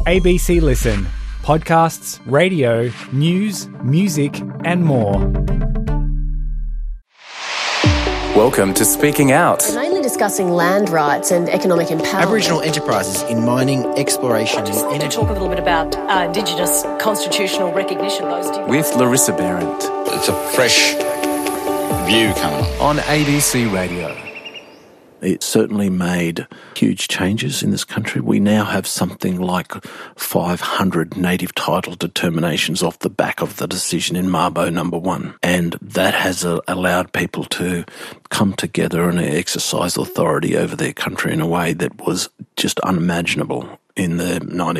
ABC Listen. Podcasts, radio, news, music and more. Welcome to Speaking Out. We're mainly discussing land rights and economic empowerment. Aboriginal enterprises in mining, exploration and energy. I just want to talk a little bit about Indigenous constitutional recognition. With Larissa Behrendt. It's a fresh view coming on ABC Radio. It certainly made huge changes in this country. We now have something like 500 native title determinations off the back of the decision in Mabo No. 1. And that has allowed people to come together and exercise authority over their country in a way that was just unimaginable in the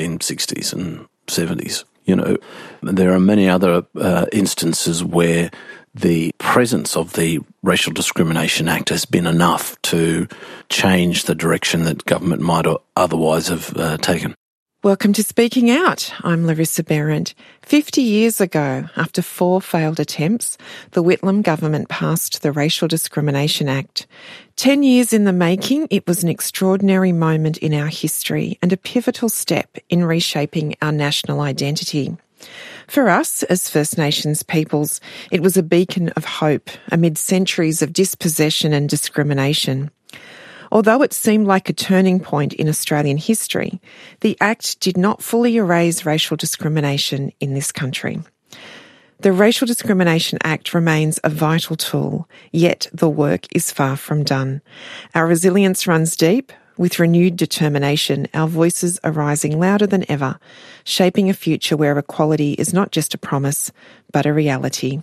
1960s and 70s. You know, there are many other instances where the presence of the Racial Discrimination Act has been enough to change the direction that government might otherwise have taken. Welcome to Speaking Out. I'm Larissa Behrendt. 50 years ago, after 4 failed attempts, the Whitlam government passed the Racial Discrimination Act. 10 years in the making, it was an extraordinary moment in our history and a pivotal step in reshaping our national identity. For us, as First Nations peoples, it was a beacon of hope amid centuries of dispossession and discrimination. Although it seemed like a turning point in Australian history, the Act did not fully erase racial discrimination in this country. The Racial Discrimination Act remains a vital tool, yet the work is far from done. Our resilience runs deep. With renewed determination, our voices are rising louder than ever, shaping a future where equality is not just a promise, but a reality.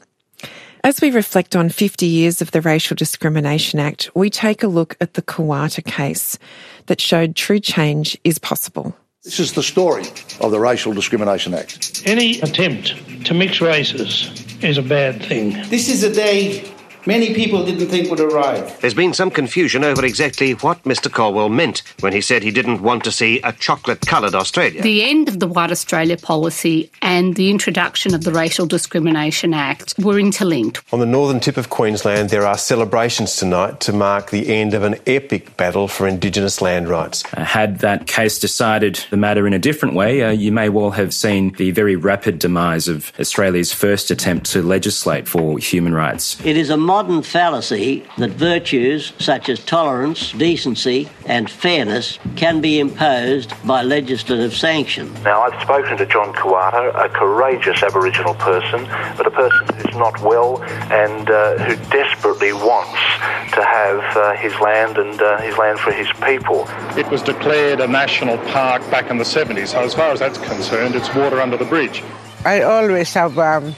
As we reflect on 50 years of the Racial Discrimination Act, we take a look at the Koowarta case that showed true change is possible. This is the story of the Racial Discrimination Act. Any attempt to mix races is a bad thing. This is a day many people didn't think would arrive. There's been some confusion over exactly what Mr Caldwell meant when he said he didn't want to see a chocolate-coloured Australia. The end of the White Australia policy and the introduction of the Racial Discrimination Act were interlinked. On the northern tip of Queensland, there are celebrations tonight to mark the end of an epic battle for Indigenous land rights. Had that case decided the matter in a different way, you may well have seen the very rapid demise of Australia's first attempt to legislate for human rights. It is a modern fallacy that virtues such as tolerance, decency and fairness can be imposed by legislative sanction. Now, I've spoken to John Koowarta, a courageous Aboriginal person, but a person who's not well and who desperately wants to have his land and his land for his people. It was declared a national park back in the 70s, so as far as that's concerned, it's water under the bridge. I always have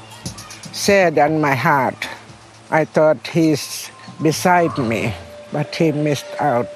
said in my heart, I thought he's beside me, but he missed out.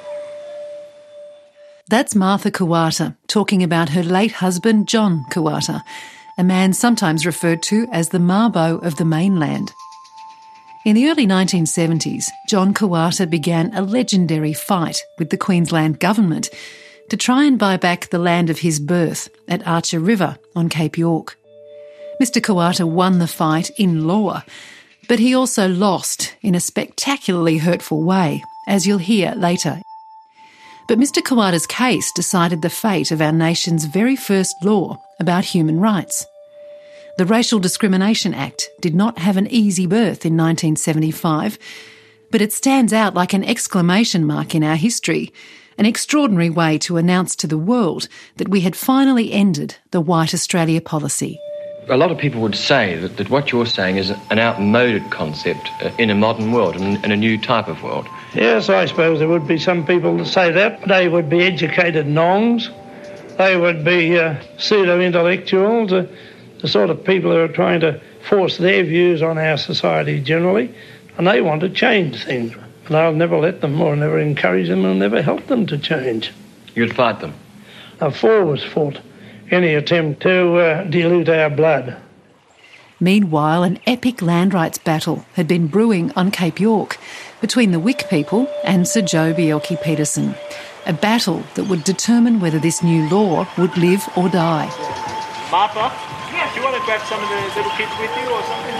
That's Martha Koowarta talking about her late husband, John Koowarta, a man sometimes referred to as the Mabo of the mainland. In the early 1970s, John Koowarta began a legendary fight with the Queensland government to try and buy back the land of his birth at Archer River on Cape York. Mr Koowarta won the fight in law, but he also lost in a spectacularly hurtful way, as you'll hear later. But Mr Koowarta's case decided the fate of our nation's very first law about human rights. The Racial Discrimination Act did not have an easy birth in 1975, but it stands out like an exclamation mark in our history, an extraordinary way to announce to the world that we had finally ended the White Australia policy. A lot of people would say that what you're saying is an outmoded concept in a modern world and a new type of world. Yes, I suppose there would be some people that say that. They would be educated nongs. They would be pseudo-intellectuals, the sort of people who are trying to force their views on our society generally, and they want to change things. And I'll never let them or never encourage them and never help them to change. You'd fight them? I've always fought any attempt to dilute our blood. Meanwhile, an epic land rights battle had been brewing on Cape York between the Wik people and Sir Joh Bjelke-Petersen, a battle that would determine whether this new law would live or die. Martha? Yes. Do you want to grab some of the little kids with you or something?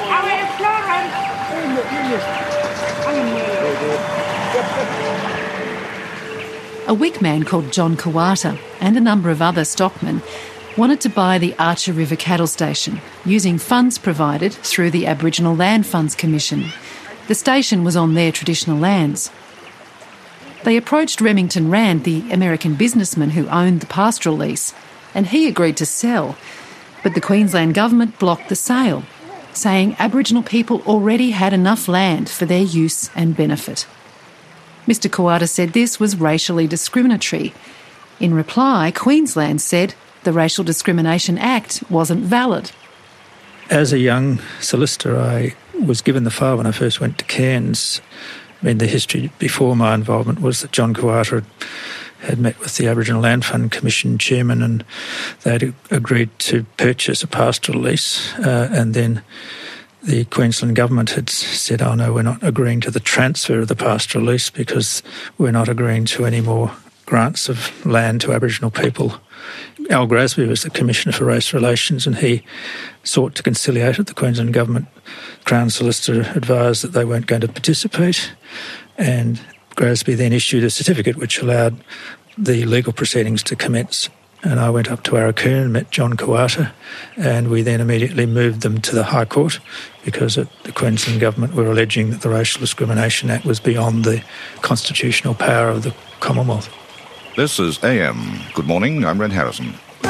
A Wick man called John Koowarta and a number of other stockmen wanted to buy the Archer River Cattle Station using funds provided through the Aboriginal Land Funds Commission. The station was on their traditional lands. They approached Remington Rand, the American businessman who owned the pastoral lease, and he agreed to sell. But the Queensland government blocked the sale, saying Aboriginal people already had enough land for their use and benefit. Mr Koowarta said this was racially discriminatory. In reply, Queensland said the Racial Discrimination Act wasn't valid. As a young solicitor, I was given the file when I first went to Cairns. I mean, the history before my involvement was that John Koowarta had met with the Aboriginal Land Fund Commission chairman and they had agreed to purchase a pastoral lease, and then the Queensland government had said, oh no, we're not agreeing to the transfer of the pastoral lease because we're not agreeing to any more grants of land to Aboriginal people. Al Grasby was the Commissioner for Race Relations and he sought to conciliate it. The Queensland Government Crown Solicitor advised that they weren't going to participate, and Grasby then issued a certificate which allowed the legal proceedings to commence. And I went up to Arakoon and met John Koowarta, and we then immediately moved them to the High Court because the Queensland Government were alleging that the Racial Discrimination Act was beyond the constitutional power of the Commonwealth. This is AM. Good morning, I'm Ren Harrison.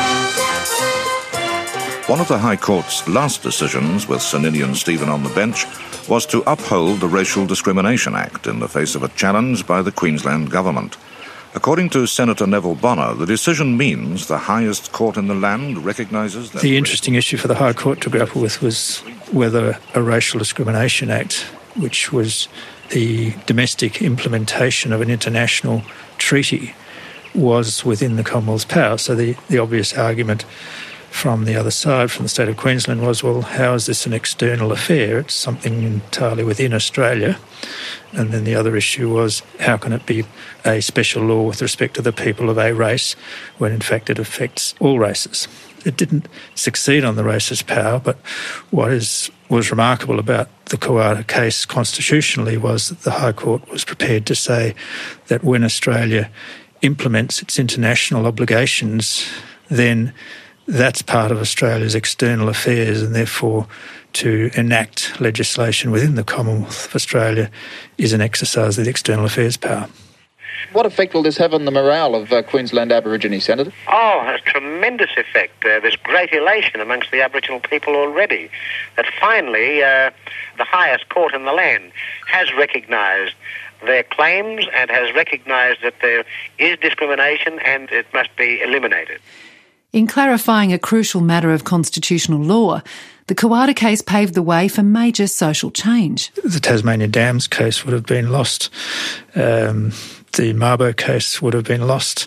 One of the High Court's last decisions, with Sir Ninian Stephen on the bench, was to uphold the Racial Discrimination Act in the face of a challenge by the Queensland Government. According to Senator Neville Bonner, the decision means the highest court in the land recognises that... The interesting issue for the High Court to grapple with was whether a Racial Discrimination Act, which was the domestic implementation of an international treaty, was within the Commonwealth's power. So the obvious argument from the other side, from the state of Queensland, was, well, how is this an external affair? It's something entirely within Australia. And then the other issue was, how can it be a special law with respect to the people of a race when in fact it affects all races? It didn't succeed on the racist power, but what was remarkable about the Koowarta case constitutionally was that the High Court was prepared to say that when Australia implements its international obligations, then that's part of Australia's external affairs, and therefore to enact legislation within the Commonwealth of Australia is an exercise of the external affairs power. What effect will this have on the morale of Queensland Aborigine, Senator? Oh, a tremendous effect. There's great elation amongst the Aboriginal people already that finally the highest court in the land has recognised their claims and has recognised that there is discrimination and it must be eliminated. In clarifying a crucial matter of constitutional law, the Koowarta case paved the way for major social change. The Tasmania Dams case would have been lost. The Mabo case would have been lost.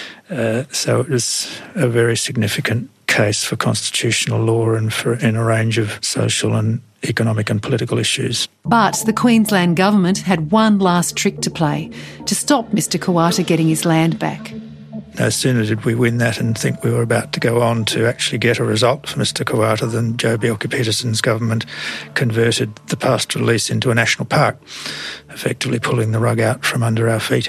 So it was a very significant case for constitutional law and in a range of social and economic and political issues. But the Queensland Government had one last trick to play to stop Mr Koowarta getting his land back. No sooner did we win that and think we were about to go on to actually get a result for Mr Koowarta than Joh Bjelke-Petersen's government converted the pastoral lease into a national park, effectively pulling the rug out from under our feet.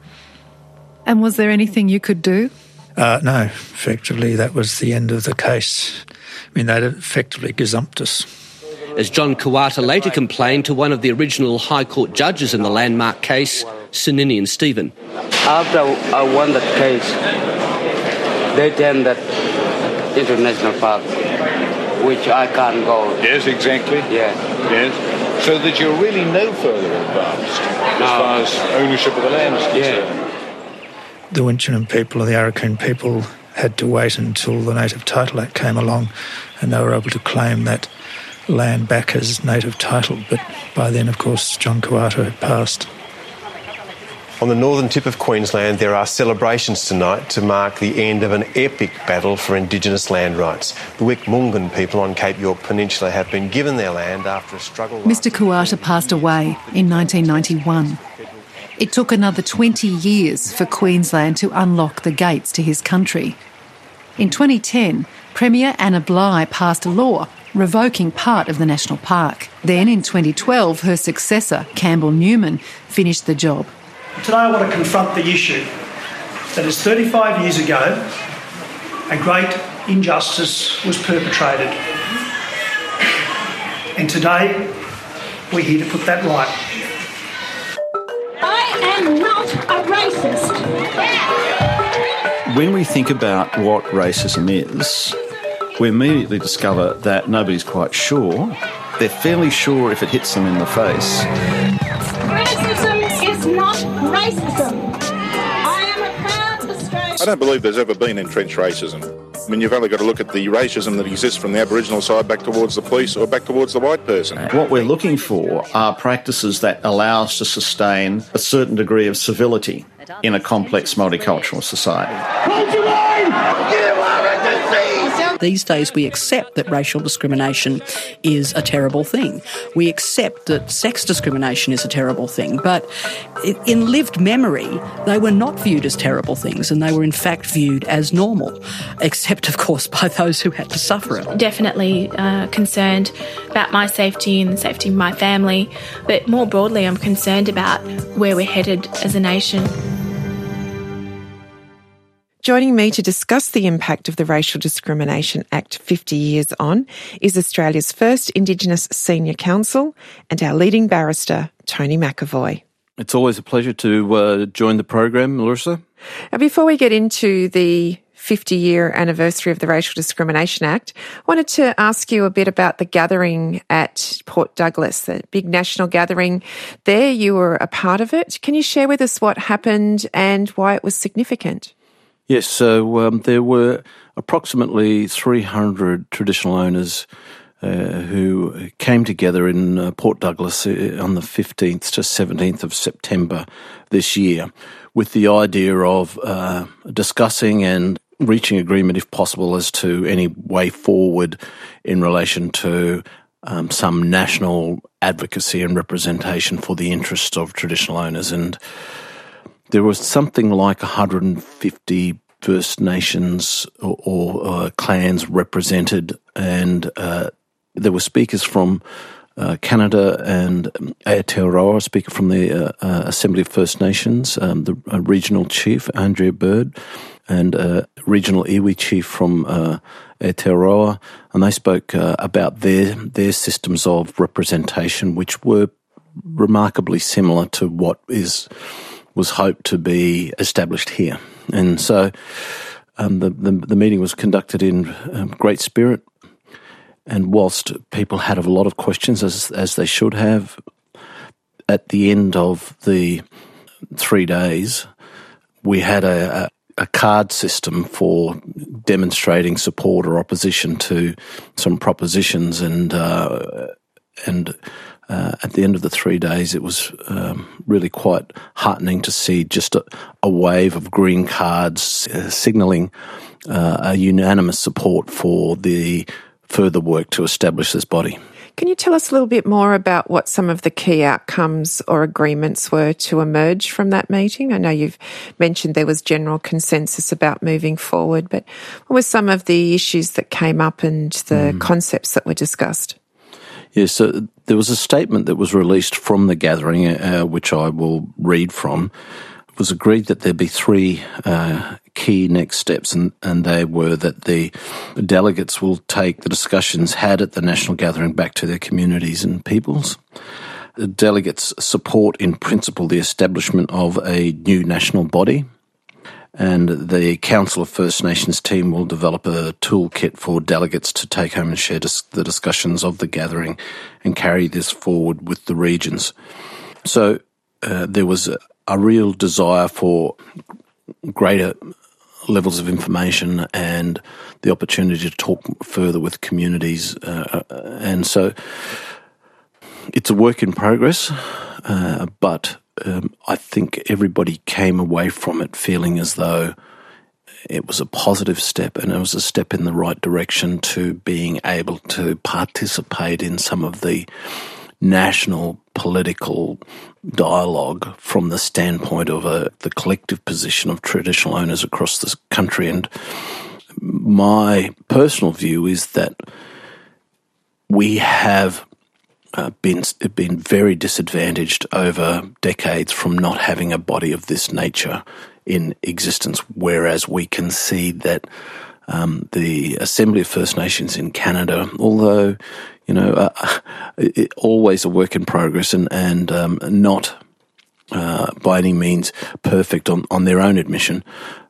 And was there anything you could do? No, effectively that was the end of the case. I mean, they'd effectively gazumped us. As John Koowarta later complained to one of the original High Court judges in the landmark case, Sir Ninian Stephen. After I won that case, they turned that international park, which I can't go. Yes, exactly. Yeah. Yes. So that you're really no further advanced as far as ownership of the land is concerned. Yeah. The Winchunum people and the Arakoon people had to wait until the Native Title Act came along and they were able to claim that land back as native title. But by then, of course, John Koowarta had passed. On the northern tip of Queensland, there are celebrations tonight to mark the end of an epic battle for Indigenous land rights. The Wick-Mungan people on Cape York Peninsula have been given their land after a struggle... Mr Koowarta passed away in 1991. It took another 20 years for Queensland to unlock the gates to his country. In 2010, Premier Anna Bligh passed a law revoking part of the national park. Then in 2012, her successor, Campbell Newman, finished the job. Today I want to confront the issue that is 35 years ago, a great injustice was perpetrated. And today, we're here to put that right. I am not a racist. When we think about what racism is, we immediately discover that nobody's quite sure. They're fairly sure if it hits them in the face. Racism is not racism. I am a proud Australian. I don't believe there's ever been entrenched racism. I mean, you've only got to look at the racism that exists from the Aboriginal side back towards the police or back towards the white person. What we're looking for are practices that allow us to sustain a certain degree of civility in a complex multicultural society. These days we accept that racial discrimination is a terrible thing. We accept that sex discrimination is a terrible thing. But in lived memory, they were not viewed as terrible things, and they were in fact viewed as normal, except, of course, by those who had to suffer it. Definitely concerned about my safety and the safety of my family. But more broadly, I'm concerned about where we're headed as a nation. Joining me to discuss the impact of the Racial Discrimination Act 50 years on is Australia's first Indigenous Senior Counsel and our leading barrister, Tony McAvoy. It's always a pleasure to join the program, Larissa. Now, before we get into the 50-year anniversary of the Racial Discrimination Act, I wanted to ask you a bit about the gathering at Port Douglas, the big national gathering there. You were a part of it. Can you share with us what happened and why it was significant? Yes, so there were approximately 300 traditional owners who came together in Port Douglas on the 15th to 17th of September this year with the idea of discussing and reaching agreement, if possible, as to any way forward in relation to some national advocacy and representation for the interests of traditional owners. And there was something like 150 First Nations or clans represented, and there were speakers from Canada and Aotearoa, a speaker from the Assembly of First Nations, the regional chief, Andrea Bird, and regional iwi chief from Aotearoa, and they spoke about their systems of representation, which were remarkably similar to what was hoped to be established here. And so the meeting was conducted in great spirit, and whilst people had a lot of questions, as they should have, at the end of the 3 days, we had a card system for demonstrating support or opposition to some propositions, and at the end of the 3 days, it was really quite heartening to see just a wave of green cards signalling a unanimous support for the further work to establish this body. Can you tell us a little bit more about what some of the key outcomes or agreements were to emerge from that meeting? I know you've mentioned there was general consensus about moving forward, but what were some of the issues that came up and the concepts that were discussed? Yes, so there was a statement that was released from the gathering, which I will read from. It was agreed that there be three key next steps, and they were that the delegates will take the discussions had at the national gathering back to their communities and peoples. The delegates support in principle the establishment of a new national body, and the Council of First Nations team will develop a toolkit for delegates to take home and share the discussions of the gathering and carry this forward with the regions. So there was a real desire for greater levels of information and the opportunity to talk further with communities. And so it's a work in progress, but I think everybody came away from it feeling as though it was a positive step, and it was a step in the right direction to being able to participate in some of the national political dialogue from the standpoint of the collective position of traditional owners across this country. And my personal view is that we have been very disadvantaged over decades from not having a body of this nature in existence, whereas we can see that the Assembly of First Nations in Canada, although, always a work in progress and not by any means perfect on their own admission,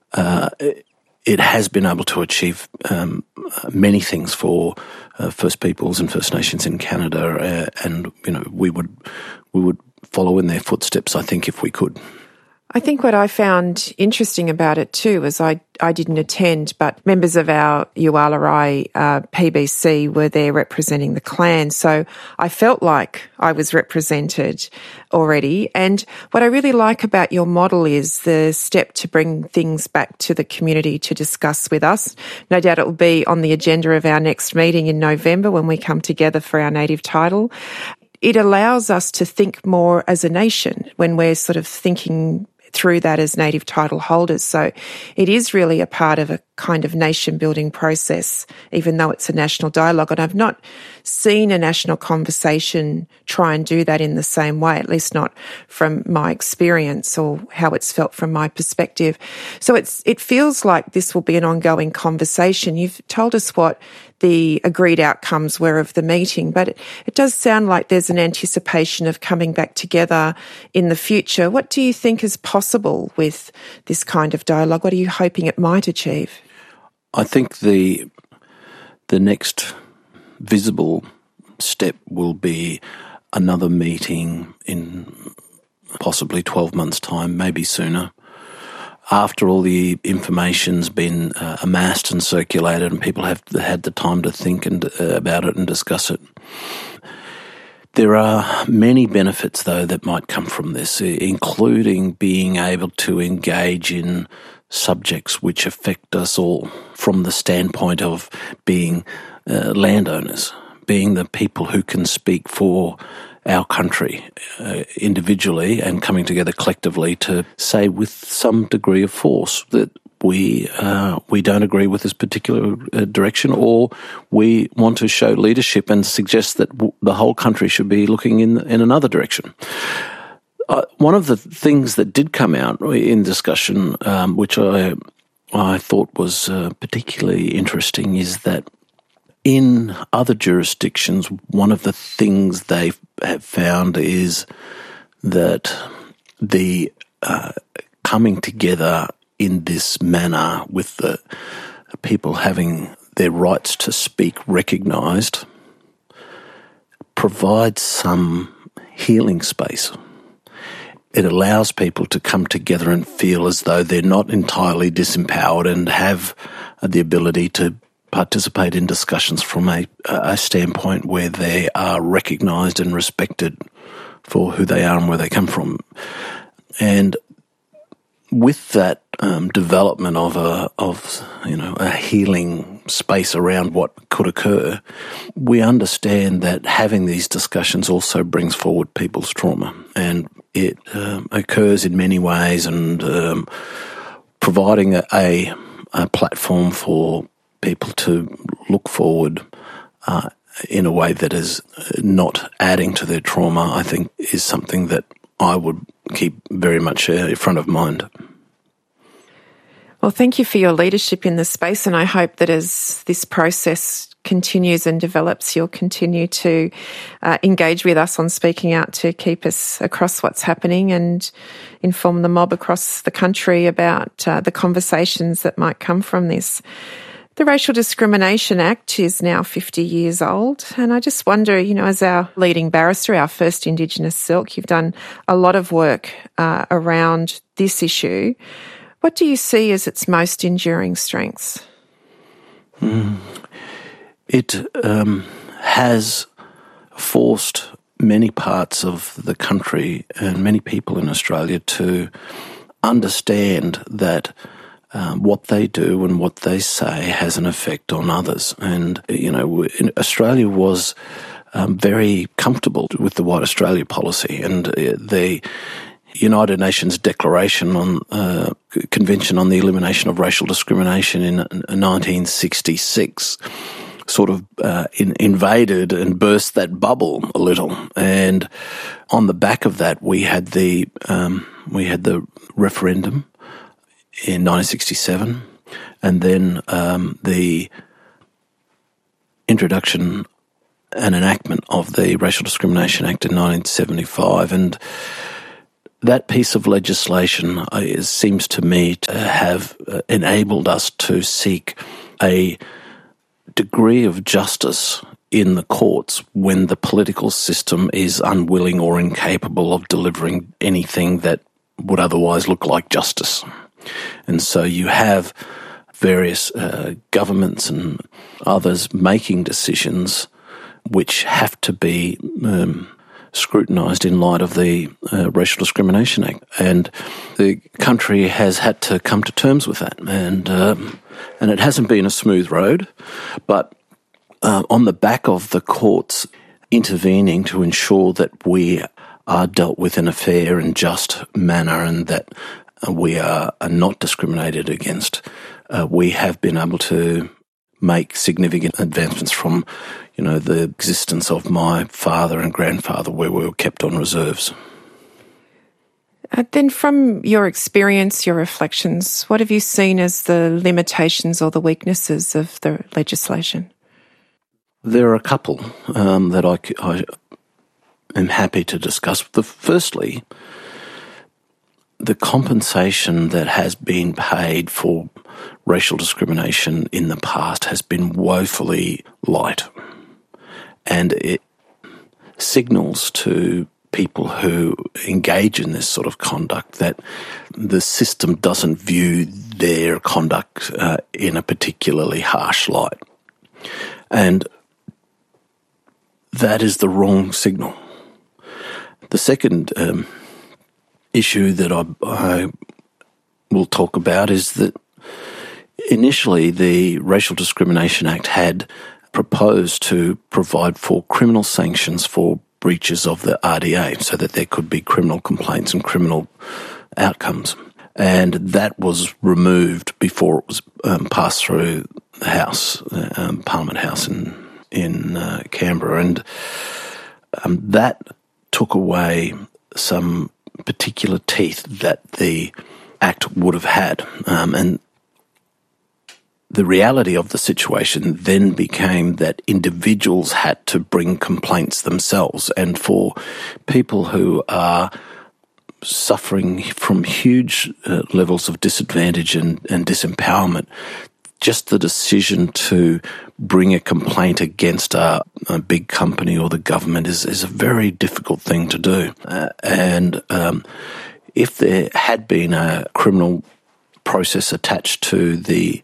it has been able to achieve many things for First Peoples and First Nations in Canada, and we would follow in their footsteps, I think, if we could. I think what I found interesting about it too was I didn't attend, but members of our Yuwalarai PBC were there representing the clan. So I felt like I was represented already. And what I really like about your model is the step to bring things back to the community to discuss with us. No doubt it will be on the agenda of our next meeting in November when we come together for our native title. It allows us to think more as a nation when we're sort of thinking through that as native title holders. So it is really a part of a kind of nation building process, even though it's a national dialogue. And I've not seen a national conversation try and do that in the same way, at least not from my experience or how it's felt from my perspective. So it feels like this will be an ongoing conversation. You've told us what the agreed outcomes were of the meeting, but it does sound like there's an anticipation of coming back together in the future. What do you think is possible with this kind of dialogue? What are you hoping it might achieve? I think the next visible step will be another meeting in possibly 12 months' time, maybe sooner, after all the information's been amassed and circulated and people have had the time to think about it and discuss it. There are many benefits, though, that might come from this, including being able to engage in subjects which affect us all from the standpoint of being landowners, being the people who can speak for our country individually and coming together collectively to say with some degree of force that we don't agree with this particular direction, or we want to show leadership and suggest that the whole country should be looking in another direction. One of the things that did come out in discussion, which I thought was particularly interesting, is that in other jurisdictions, one of the things they have found is that the coming together in this manner with the people having their rights to speak recognised provides some healing space. It allows people to come together and feel as though they're not entirely disempowered and have the ability to participate in discussions from a standpoint where they are recognised and respected for who they are and where they come from. And with that development of a healing space around what could occur, we understand that having these discussions also brings forward people's trauma, and it occurs in many ways, and providing a platform for people to look forward in a way that is not adding to their trauma, I think is something that I would keep very much front of mind. Well, thank you for your leadership in this space, and I hope that as this process continues and develops, you'll continue to engage with us on Speaking Out to keep us across what's happening and inform the mob across the country about the conversations that might come from this. The Racial Discrimination Act is now 50 years old, and I just wonder, as our leading barrister, our first Indigenous Silk, you've done a lot of work around this issue. What do you see as its most enduring strengths? It has forced many parts of the country and many people in Australia to understand that what they do and what they say has an effect on others. And, Australia was very comfortable with the White Australia policy, and the United Nations Declaration on Convention on the Elimination of Racial Discrimination in 1966 sort of invaded and burst that bubble a little. And on the back of that, we had the referendum in 1967, and then the introduction and enactment of the Racial Discrimination Act in 1975. And that piece of legislation seems to me to have enabled us to seek a degree of justice in the courts when the political system is unwilling or incapable of delivering anything that would otherwise look like justice. And so you have various governments and others making decisions which have to be scrutinised in light of the Racial Discrimination Act. And the country has had to come to terms with that. And it hasn't been a smooth road, but on the back of the courts intervening to ensure that we are dealt with in a fair and just manner and that we are not discriminated against, we have been able to make significant advancements from, the existence of my father and grandfather where we were kept on reserves. Then from your experience, your reflections, what have you seen as the limitations or the weaknesses of the legislation? There are a couple that I am happy to discuss. Firstly, the compensation that has been paid for racial discrimination in the past has been woefully light, and it signals to people who engage in this sort of conduct that the system doesn't view their conduct in a particularly harsh light. And that is the wrong signal. The second issue that I will talk about is that initially the Racial Discrimination Act had proposed to provide for criminal sanctions for breaches of the RDA so that there could be criminal complaints and criminal outcomes. And that was removed before it was passed through the House, Parliament House in Canberra. And that took away some particular teeth that the Act would have had. And the reality of the situation then became that individuals had to bring complaints themselves. And for people who are suffering from huge levels of disadvantage and disempowerment, just the decision to bring a complaint against a big company or the government is a very difficult thing to do. And if there had been a criminal process attached to the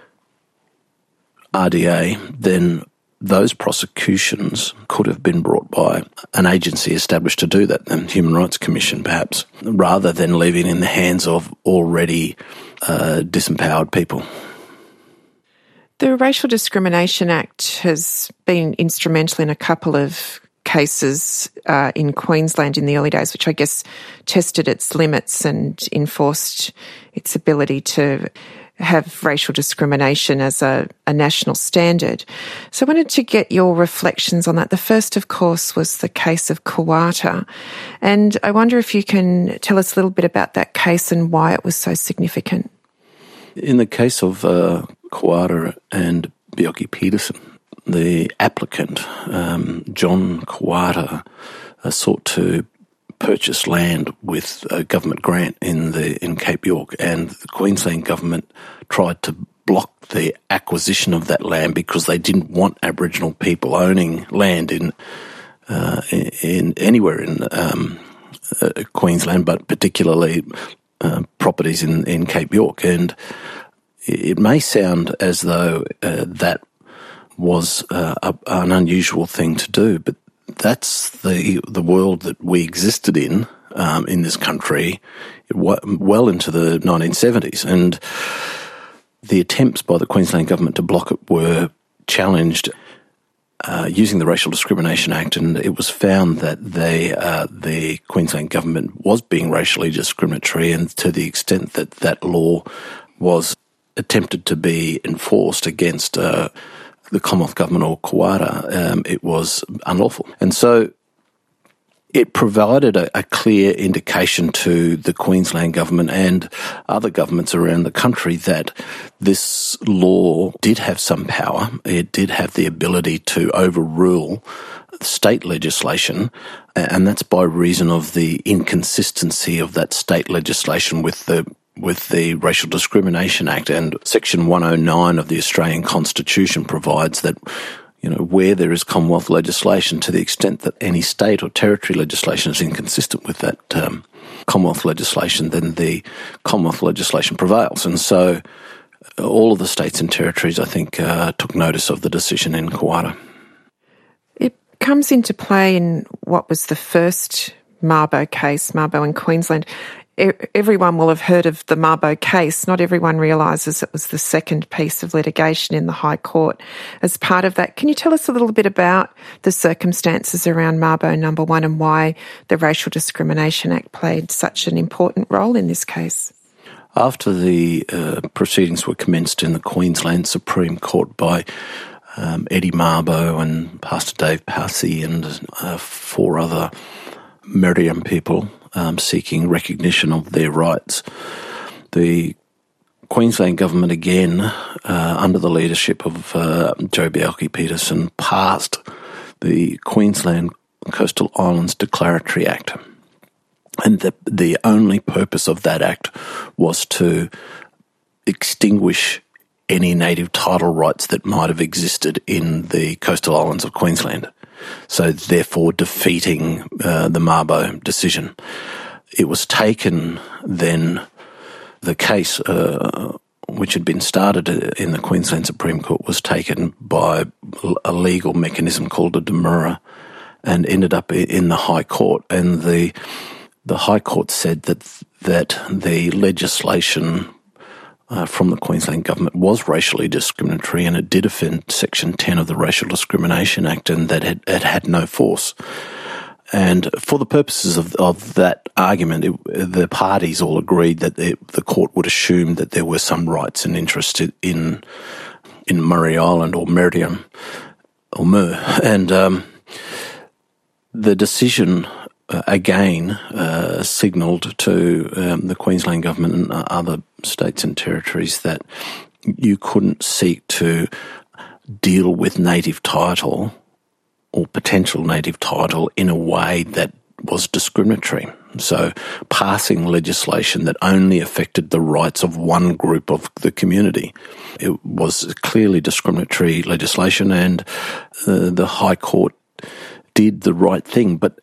RDA, then those prosecutions could have been brought by an agency established to do that, the Human Rights Commission perhaps, rather than leaving it in the hands of already disempowered people. The Racial Discrimination Act has been instrumental in a couple of cases in Queensland in the early days, which I guess tested its limits and enforced its ability to have racial discrimination as a national standard. So I wanted to get your reflections on that. The first, of course, was the case of Koowarta. And I wonder if you can tell us a little bit about that case and why it was so significant. In the case of Koowarta and Bjelke Petersen, the applicant, John Koowarta, sought to purchase land with a government grant in Cape York, and the Queensland government tried to block the acquisition of that land because they didn't want Aboriginal people owning land in anywhere in Queensland, but particularly properties in Cape York. And it may sound as though that was an unusual thing to do, but that's the world that we existed in this country well into the 1970s. And the attempts by the Queensland government to block it were challenged using the Racial Discrimination Act, and it was found that the Queensland government was being racially discriminatory, and to the extent that that law was attempted to be enforced against the Commonwealth Government or Koowarta, it was unlawful. And so it provided a clear indication to the Queensland government and other governments around the country that this law did have some power. It did have the ability to overrule state legislation, and that's by reason of the inconsistency of that state legislation with the Racial Discrimination Act. And Section 109 of the Australian Constitution provides that, where there is Commonwealth legislation, to the extent that any state or territory legislation is inconsistent with that Commonwealth legislation, then the Commonwealth legislation prevails. And so all of the states and territories, I think, took notice of the decision in Koowarta. It comes into play in what was the first Mabo case, Mabo in Queensland. Everyone will have heard of the Mabo case. Not everyone realises it was the second piece of litigation in the High Court. As part of that, can you tell us a little bit about the circumstances around Mabo number 1 and why the Racial Discrimination Act played such an important role in this case? After the proceedings were commenced in the Queensland Supreme Court by Eddie Mabo and Pastor Dave Passy and 4 other Meridian people seeking recognition of their rights, the Queensland government again, under the leadership of Joh Bjelke-Petersen, passed the Queensland Coastal Islands Declaratory Act. And the only purpose of that act was to extinguish any native title rights that might have existed in the coastal islands of Queensland. So therefore defeating the Mabo decision. It was taken then, the case which had been started in the Queensland Supreme Court was taken by a legal mechanism called a demurrer and ended up in the High Court. And the High Court said that the legislation from the Queensland government was racially discriminatory, and it did offend Section 10 of the Racial Discrimination Act, and that it had no force. And for the purposes of that argument, the parties all agreed that the court would assume that there were some rights and interests in Murray Island or Meridian or Mer. And the decision again signalled to the Queensland government and other states and territories that you couldn't seek to deal with native title or potential native title in a way that was discriminatory. So passing legislation that only affected the rights of one group of the community, it was clearly discriminatory legislation, and the High Court did the right thing. But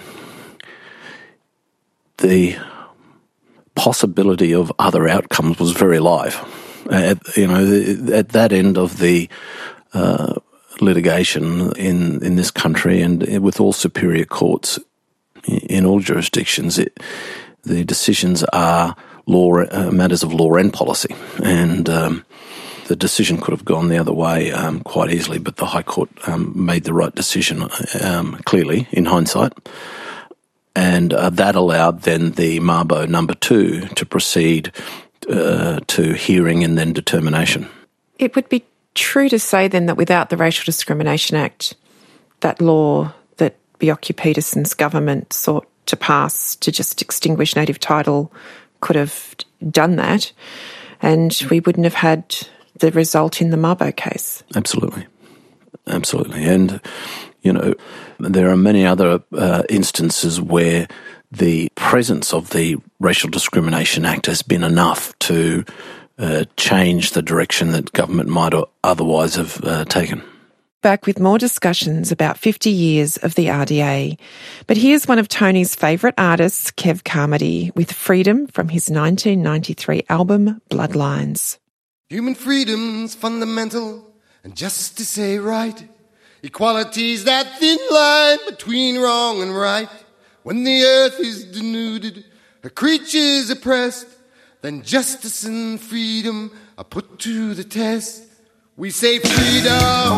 the possibility of other outcomes was very live. At that end of the litigation in this country, and with all superior courts in all jurisdictions, the decisions are matters of law and policy, and the decision could have gone the other way quite easily, but the High Court made the right decision clearly in hindsight. And that allowed then the Mabo number 2 to proceed to hearing and then determination. It would be true to say then that without the Racial Discrimination Act, that law that Bjelke-Petersen's government sought to pass to just extinguish native title could have done that, and we wouldn't have had the result in the Mabo case. Absolutely. And there are many other instances where the presence of the Racial Discrimination Act has been enough to change the direction that government might otherwise have taken. Back with more discussions about 50 years of the RDA. But here's one of Tony's favourite artists, Kev Carmody, with Freedom from his 1993 album Bloodlines. Human freedom's fundamental and justice ain't right. Equality's that thin line between wrong and right. When the earth is denuded, her creatures oppressed, then justice and freedom are put to the test. We say freedom,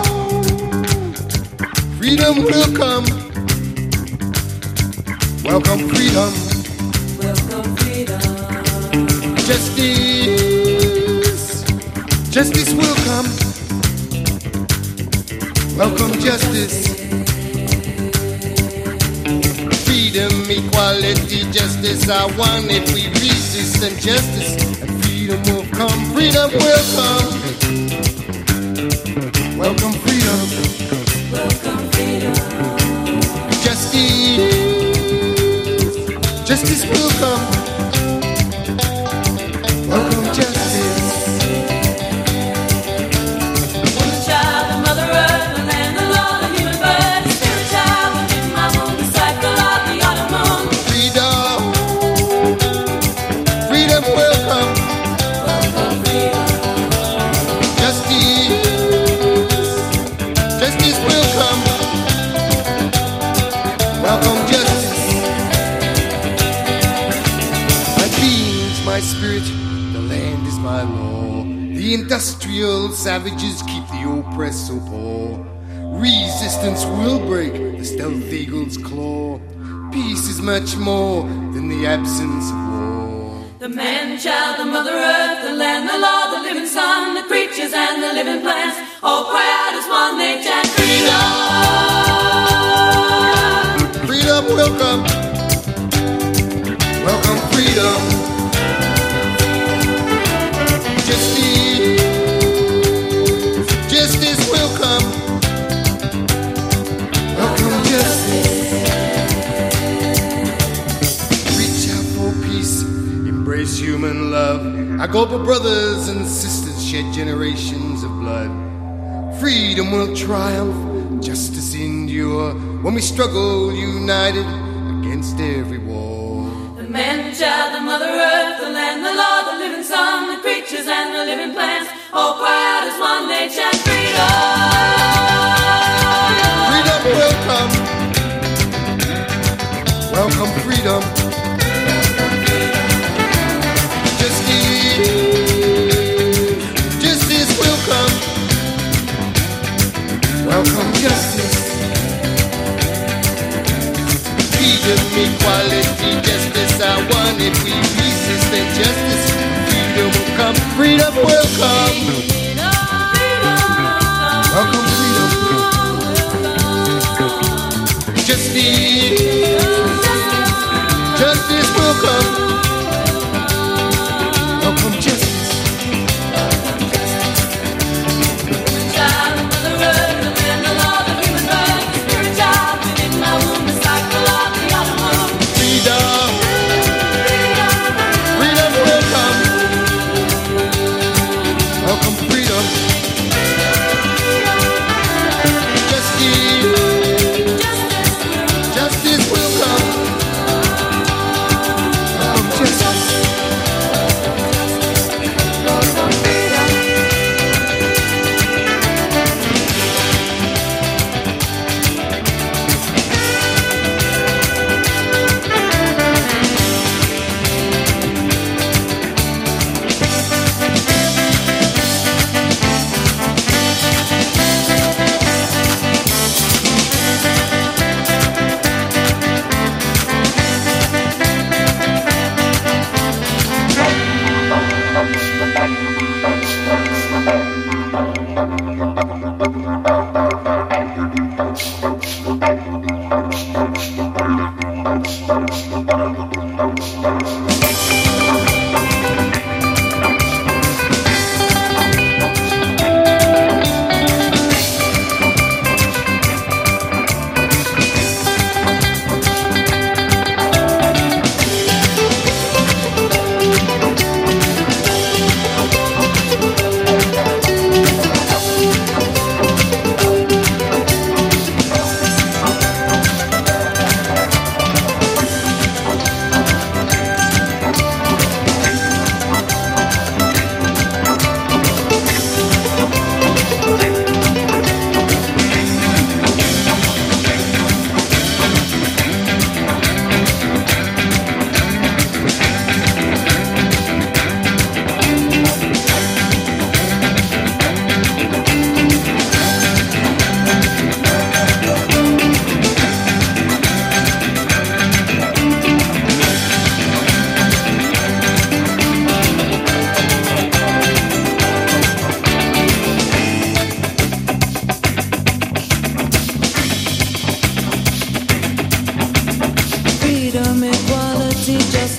freedom will come. Welcome freedom, welcome freedom. Justice will come. Welcome justice. Freedom, equality, justice are one. If we resist injustice, and freedom will come. Freedom will come. Welcome freedom. Welcome freedom. Justice. Justice will come. Welcome justice. The industrial savages keep the oppressed so poor. Resistance will break the stealth eagle's claw. Peace is much more than the absence of war. The man, the child, the mother earth, the land, the law, the living sun, the creatures and the living plants, all cry out as one, they chant freedom. Freedom will come. Welcome freedom. Justice will come. Welcome justice. Reach out for peace, embrace human love. Our global brothers and sisters shed generations of blood. Freedom will triumph, justice endure, when we struggle united against every war. The man, the child, the mother earth, the land, the law, the living sun, the creatures and the living plants, all cry out as one, they chant freedom. Freedom will come. Welcome freedom. Justice will come. Welcome justice. Freedom, equality, justice are one. If we resist injustice, freedom will come. Freedom will come. Welcome freedom. Justice will come. Welcome justice.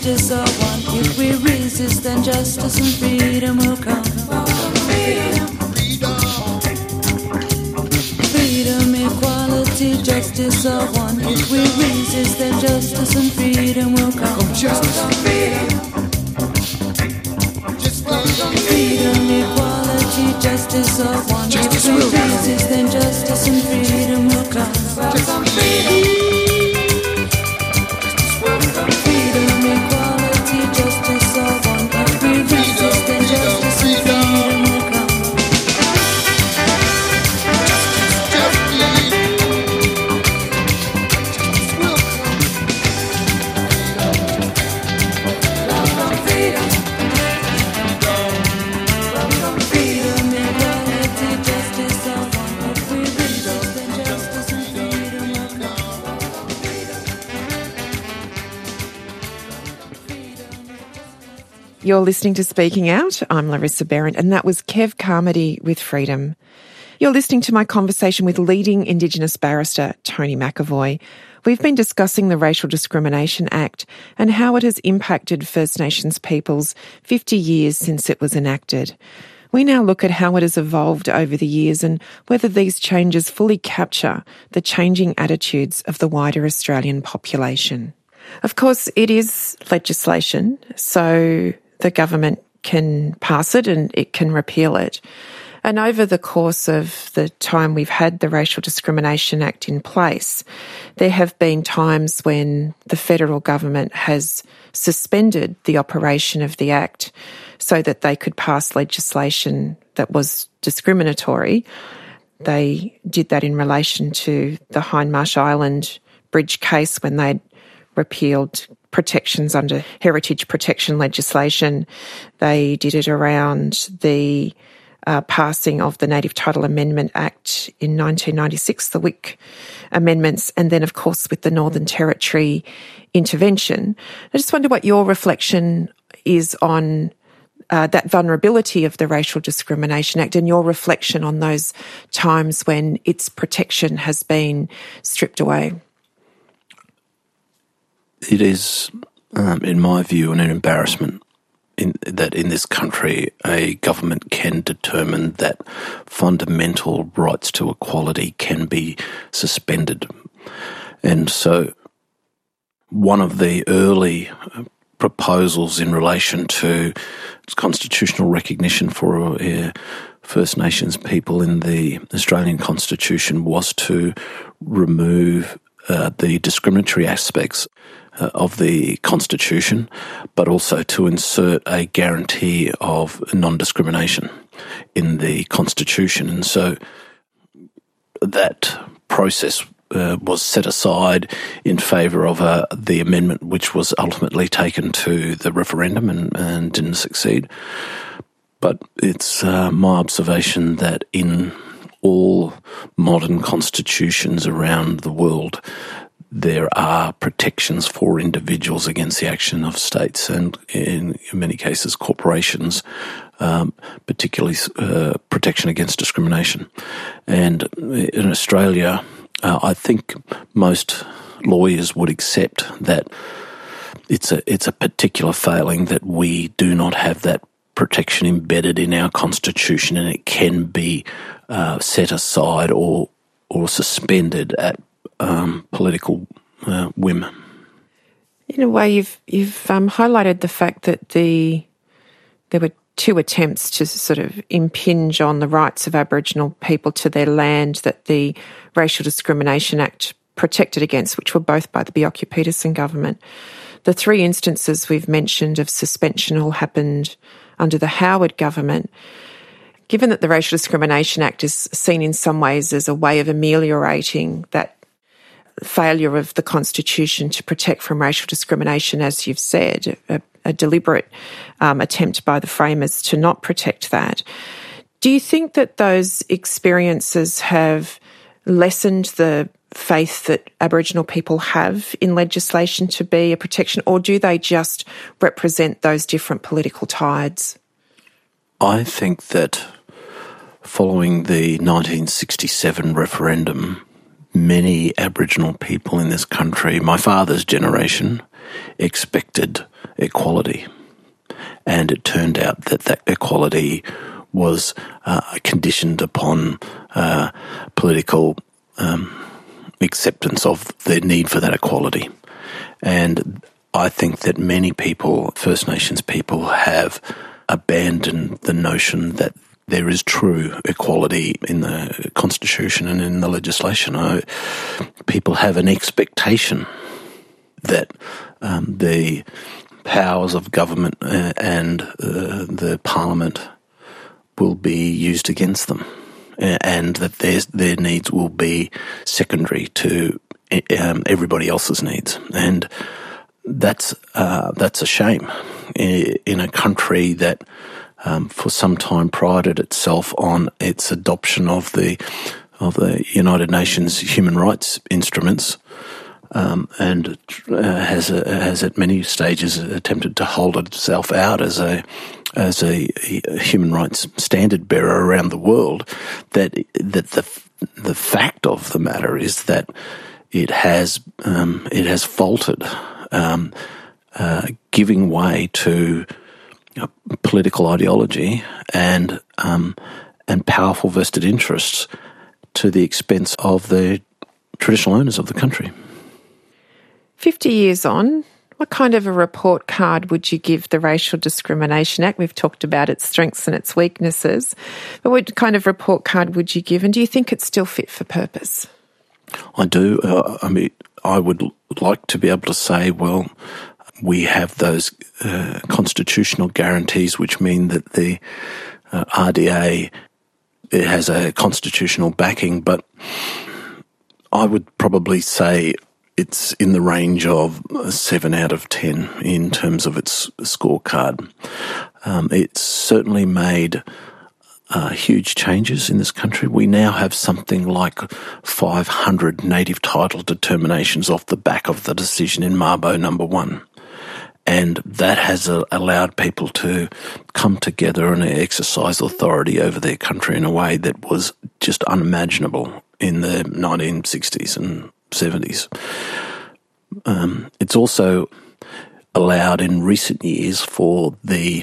justice are one. If we resist, then justice and freedom will come. Freedom, equality, justice are one. If we resist, then justice and freedom will come. Freedom, equality, justice are one. If we resist, then justice and freedom will come. Freedom, equality, justice are one. If we resist, then justice and freedom will come. You're listening to Speaking Out. I'm Larissa Behrendt, and that was Kev Carmody with Freedom. You're listening to my conversation with leading Indigenous barrister Tony McAvoy. We've been discussing the Racial Discrimination Act and how it has impacted First Nations peoples 50 years since it was enacted. We now look at how it has evolved over the years and whether these changes fully capture the changing attitudes of the wider Australian population. Of course, it is legislation, so the government can pass it and it can repeal it. And over the course of the time we've had the Racial Discrimination Act in place, there have been times when the federal government has suspended the operation of the Act so that they could pass legislation that was discriminatory. They did that in relation to the Hindmarsh Island Bridge case when they'd repealed protections under heritage protection legislation. They did it around the passing of the Native Title Amendment Act in 1996, the WIC amendments, and then, of course, with the Northern Territory intervention. I just wonder what your reflection is on that vulnerability of the Racial Discrimination Act and your reflection on those times when its protection has been stripped away. It is, in my view, an embarrassment that in this country a government can determine that fundamental rights to equality can be suspended. And so one of the early proposals in relation to constitutional recognition for First Nations people in the Australian Constitution was to remove the discriminatory aspects of the Constitution, but also to insert a guarantee of non-discrimination in the Constitution. And so that process was set aside in favour of the amendment which was ultimately taken to the referendum and didn't succeed. But it's my observation that in all modern constitutions around the world, there are protections for individuals against the action of states and, in many cases, corporations, particularly protection against discrimination. And in Australia, I think most lawyers would accept that it's a particular failing that we do not have that protection embedded in our constitution, and it can be set aside or suspended at political whim. In a way, you've highlighted the fact that there were two attempts to sort of impinge on the rights of Aboriginal people to their land that the Racial Discrimination Act protected against, which were both by the Bjelke-Petersen government. The three instances we've mentioned of suspension all happened under the Howard government. Given that the Racial Discrimination Act is seen in some ways as a way of ameliorating that failure of the Constitution to protect from racial discrimination, as you've said, a deliberate attempt by the framers to not protect that. Do you think that those experiences have lessened the faith that Aboriginal people have in legislation to be a protection, or do they just represent those different political tides? I think that following the 1967 referendum, many Aboriginal people in this country, my father's generation, expected equality. And it turned out that that equality was conditioned upon political acceptance of the need for that equality. And I think that many people, First Nations people, have abandoned the notion that there is true equality in the Constitution and in the legislation. People have an expectation that the powers of government and the Parliament will be used against them, and that their needs will be secondary to everybody else's needs. And that's a shame in a country that for some time prided itself on its adoption of the United Nations human rights instruments, and has at many stages attempted to hold itself out as a human rights standard bearer around the world. That the fact of the matter is that it has faltered, giving way to political ideology and powerful vested interests to the expense of the traditional owners of the country. 50 years on, what kind of a report card would you give the Racial Discrimination Act? We've talked about its strengths and its weaknesses, but what kind of report card would you give, and do you think it's still fit for purpose? I do. I would like to be able to say, well, we have those constitutional guarantees, which mean that the RDA has a constitutional backing, but I would probably say it's in the range of 7 out of 10 in terms of its scorecard. It's certainly made huge changes in this country. We now have something like 500 native title determinations off the back of the decision in Mabo No. 1. And that has allowed people to come together and exercise authority over their country in a way that was just unimaginable in the 1960s and 70s. It's also allowed in recent years for the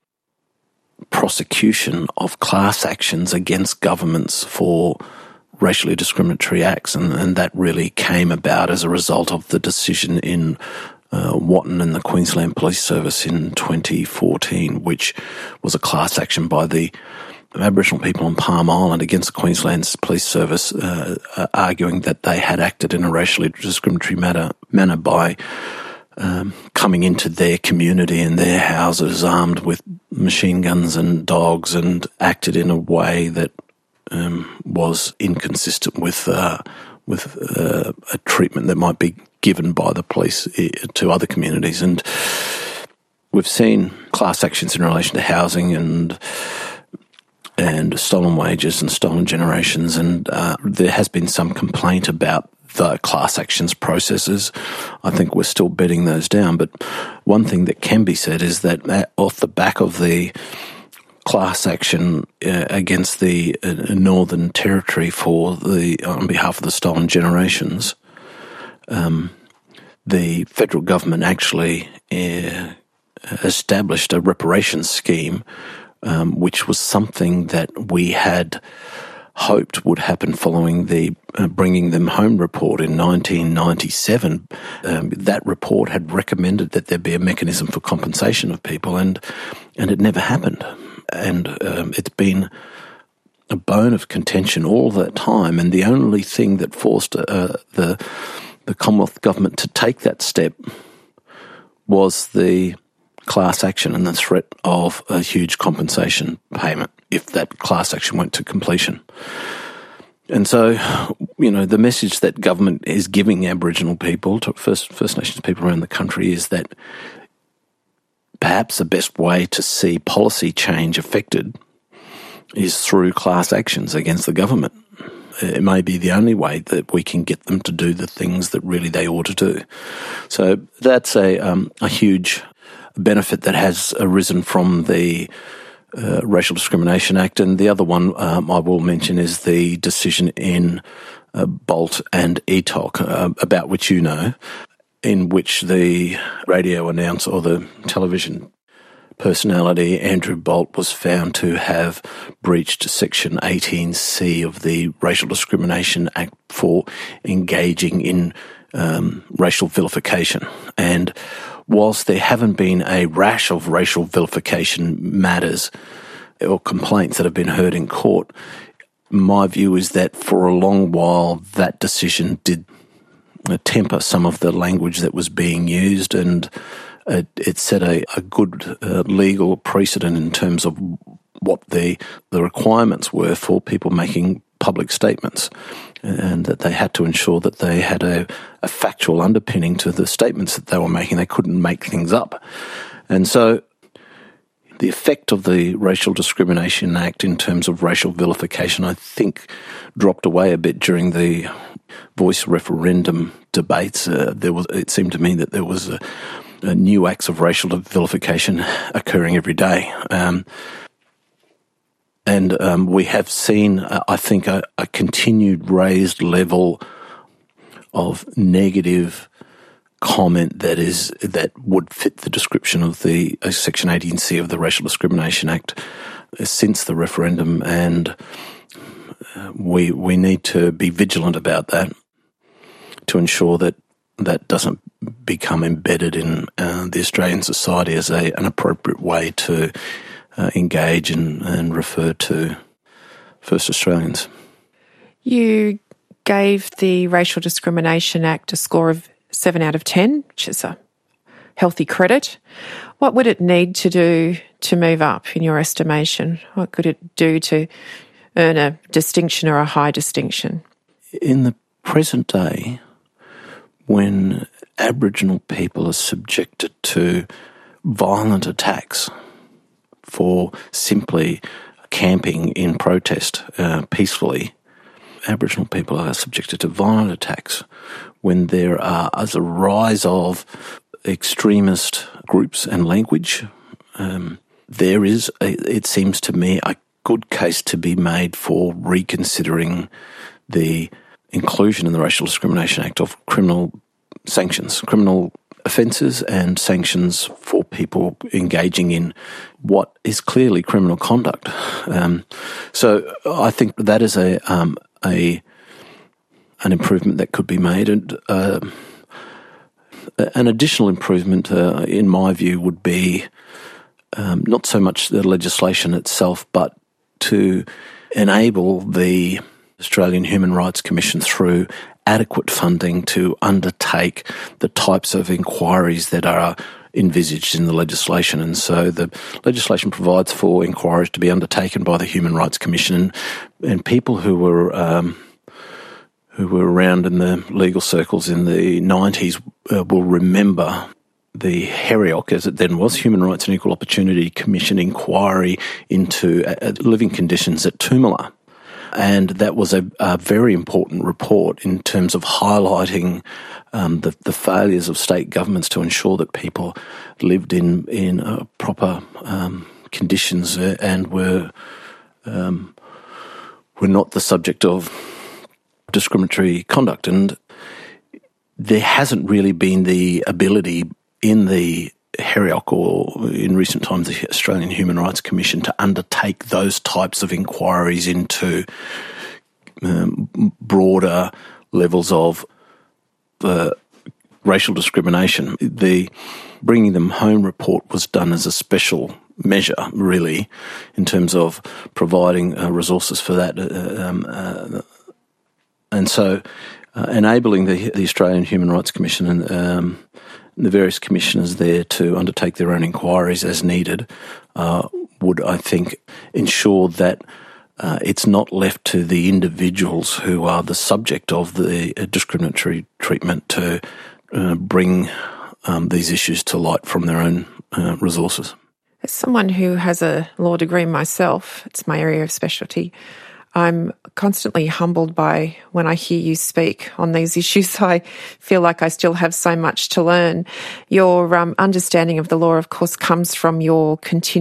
prosecution of class actions against governments for racially discriminatory acts, and that really came about as a result of the decision in Watton and the Queensland Police Service in 2014, which was a class action by the Aboriginal people on Palm Island against the Queensland Police Service, arguing that they had acted in a racially discriminatory manner by coming into their community and their houses armed with machine guns and dogs, and acted in a way that was inconsistent with a treatment that might be given by the police to other communities. And we've seen class actions in relation to housing and stolen wages and stolen generations, and there has been some complaint about the class actions processes. I think we're still bedding those down, but one thing that can be said is that off the back of the class action against the Northern Territory on behalf of the stolen generations, the federal government actually established a reparations scheme, which was something that we had hoped would happen following the Bringing Them Home report in 1997. That report had recommended that there be a mechanism for compensation of people, and it never happened. And it's been a bone of contention all that time, and the only thing that forced the Commonwealth government to take that step was the class action and the threat of a huge compensation payment if that class action went to completion. And so, the message that government is giving Aboriginal people, to First Nations people around the country, is that perhaps the best way to see policy change affected is through class actions against the government. It may be the only way that we can get them to do the things that really they ought to do. So that's a huge benefit that has arisen from the Racial Discrimination Act. And the other one I will mention is the decision in Bolt and ETOC, about which you know. in which the radio announcer or the television personality Andrew Bolt was found to have breached Section 18C of the Racial Discrimination Act for engaging in racial vilification. And whilst there haven't been a rash of racial vilification matters or complaints that have been heard in court, my view is that for a long while that decision did temper some of the language that was being used, and it set a good legal precedent in terms of what the requirements were for people making public statements, and that they had to ensure that they had a factual underpinning to the statements that they were making. They couldn't make things up. And so the effect of the Racial Discrimination Act in terms of racial vilification, I think, dropped away a bit during the Voice referendum debates. It seemed to me that there was new acts of racial vilification occurring every day. And we have seen, I think, a continued raised level of negative comment that would fit the description of the Section 18C of the Racial Discrimination Act since the referendum, and we need to be vigilant about that to ensure that that doesn't become embedded in the Australian society as an appropriate way to engage and refer to First Australians. You gave the Racial Discrimination Act a score of 7 out of 10, which is a healthy credit. What would it need to do to move up, in your estimation? What could it do to earn a distinction or a high distinction? In the present day, when Aboriginal people are subjected to violent attacks for simply camping in protest peacefully, Aboriginal people are subjected to violent attacks when there is a rise of extremist groups and language. There is, it seems to me, a good case to be made for reconsidering the inclusion in the Racial Discrimination Act of criminal sanctions, criminal offences and sanctions for people engaging in what is clearly criminal conduct. So I think that is an improvement that could be made, and an additional improvement, in my view, would be not so much the legislation itself, but to enable the Australian Human Rights Commission through adequate funding to undertake the types of inquiries that are envisaged in the legislation. And so the legislation provides for inquiries to be undertaken by the Human Rights Commission, and people who were around in the legal circles in the 90s will remember the HERIOC, as it then was, Human Rights and Equal Opportunity Commission inquiry into living conditions at Toomala. And that was a very important report in terms of highlighting the failures of state governments to ensure that people lived in proper conditions and were not the subject of discriminatory conduct. And there hasn't really been the ability in the HERIOC or in recent times the Australian Human Rights Commission to undertake those types of inquiries into broader levels of racial discrimination. The Bringing Them Home report was done as a special measure, really, in terms of providing resources for that. And so enabling the Australian Human Rights Commission and the various commissioners there to undertake their own inquiries as needed would, I think, ensure that it's not left to the individuals who are the subject of the discriminatory treatment to bring these issues to light from their own resources. As someone who has a law degree myself, it's my area of specialty, I'm constantly humbled by when I hear you speak on these issues. I feel like I still have so much to learn. Your understanding of the law, of course, comes from your continual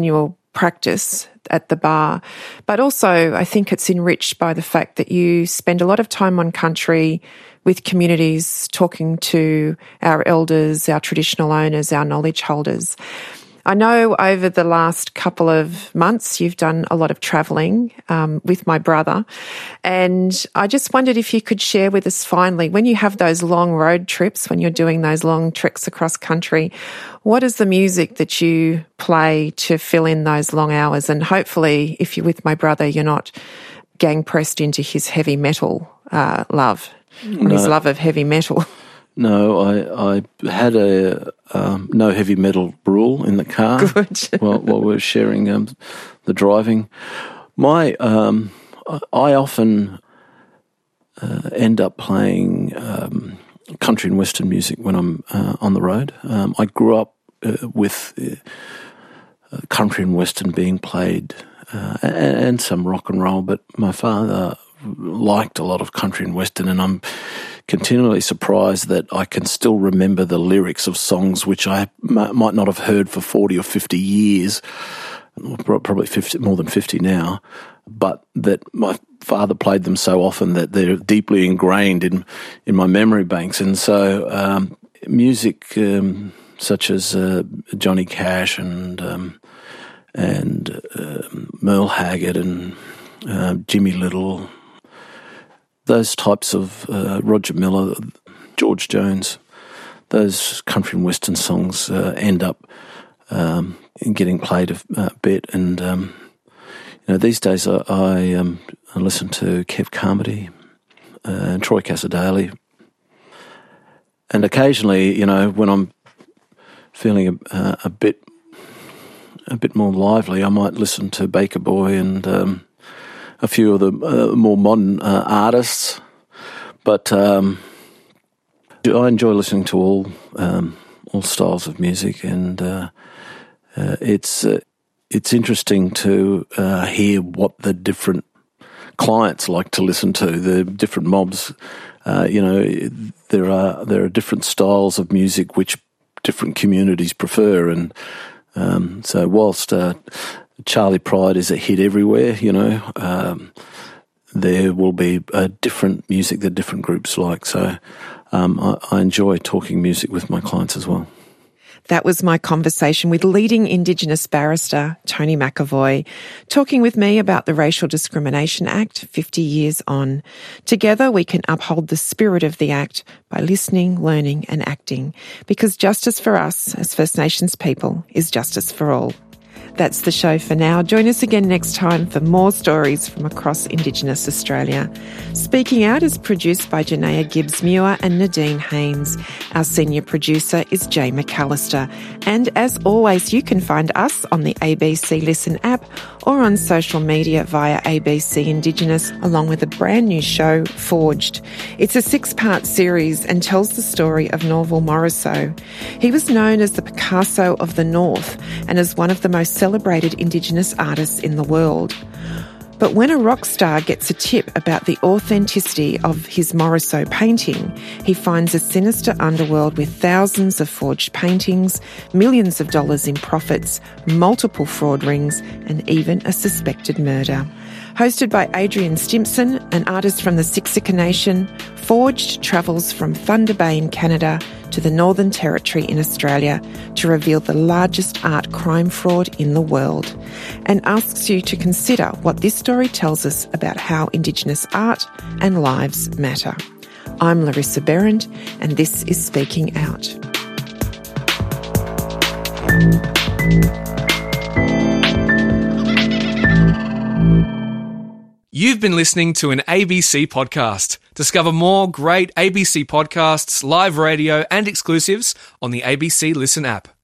practice at the bar, but also I think it's enriched by the fact that you spend a lot of time on country with communities, talking to our elders, our traditional owners, our knowledge holders. I know over the last couple of months you've done a lot of travelling with my brother, and I just wondered if you could share with us finally, when you have those long road trips, when you're doing those long treks across country, what is the music that you play to fill in those long hours? And hopefully, if you're with my brother, you're not gang-pressed into his heavy metal love, or his love of heavy metal. No, I had a no heavy metal rule in the car. Good. while we were sharing the driving. I often end up playing country and western music when I'm on the road. I grew up with country and western being played and some rock and roll, but my father liked a lot of country and western, and I'm continually surprised that I can still remember the lyrics of songs which I might not have heard for 40 or 50 years, probably 50, more than 50 now, but that my father played them so often that they're deeply ingrained in my memory banks. And so music such as Johnny Cash and Merle Haggard and Jimmy Little, those types of Roger Miller, George Jones, those country and western songs end up in getting played a bit. And these days I listen to Kev Carmody and Troy Cassar-Daley, and occasionally, when I'm feeling a bit more lively, I might listen to Baker Boy and a few of the more modern artists, but I enjoy listening to all styles of music, and it's interesting to hear what the different clients like to listen to. The different mobs, there are different styles of music which different communities prefer, and so whilst Charlie Pride is a hit everywhere, there will be different music that different groups like. So I enjoy talking music with my clients as well. That was my conversation with leading Indigenous barrister Tony McAvoy, talking with me about the Racial Discrimination Act 50 years on. Together we can uphold the spirit of the Act by listening, learning and acting, because justice for us as First Nations people is justice for all. That's the show for now. Join us again next time for more stories from across Indigenous Australia. Speaking Out is produced by Janaea Gibbs-Muir and Nadine Haynes. Our senior producer is Jay McAllister. And as always, you can find us on the ABC Listen app or on social media via ABC Indigenous, along with a brand new show, Forged. It's a 6-part series and tells the story of Norval Morrisseau. He was known as the Picasso of the North and as one of the most celebrated Indigenous artists in the world. But when a rock star gets a tip about the authenticity of his Morrisseau painting, he finds a sinister underworld with thousands of forged paintings, millions of dollars in profits, multiple fraud rings, and even a suspected murder. Hosted by Adrian Stimpson, an artist from the Siksika Nation, Forged travels from Thunder Bay in Canada to the Northern Territory in Australia to reveal the largest art crime fraud in the world, and asks you to consider what this story tells us about how Indigenous art and lives matter. I'm Larissa Behrendt, and this is Speaking Out. You've been listening to an ABC podcast. Discover more great ABC podcasts, live radio and exclusives on the ABC Listen app.